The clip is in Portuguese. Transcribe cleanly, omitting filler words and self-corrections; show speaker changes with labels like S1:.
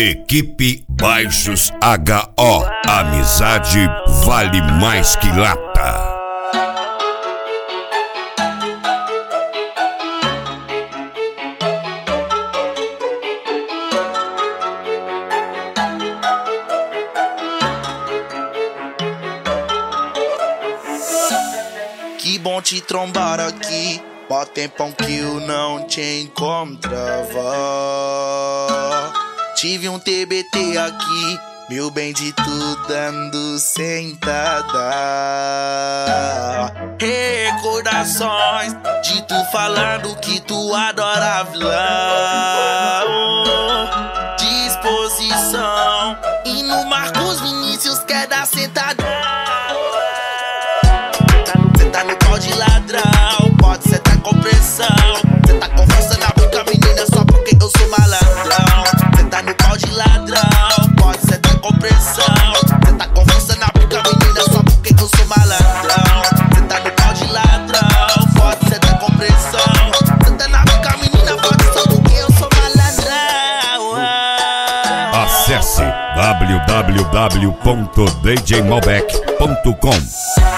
S1: Equipe Baixos HO. Amizade vale mais que lata.
S2: Que bom te trombar aqui. Mó tempão que eu não te encontrava. Tive um TBT aqui, meu bem, de tu dando sentada. Recordações de tu falando que tu adora vilão. Disposição, e no Marcos Vinícius quer dar sentada. Cê tá no pau de ladrão, pode sentar com pressão. Cê tá com força na boca, menina, só porque eu sou malandrão. Cê tá no pau de ladrão, pode sentar com pressão. Cê tá com força na boca, menina, só porque eu sou malandrão. Cê tá no pau de ladrão, pode sentar com pressão. Cê tá na boca, menina, pode só porque eu sou malandrão.
S1: Acesse www.djmalbec.com.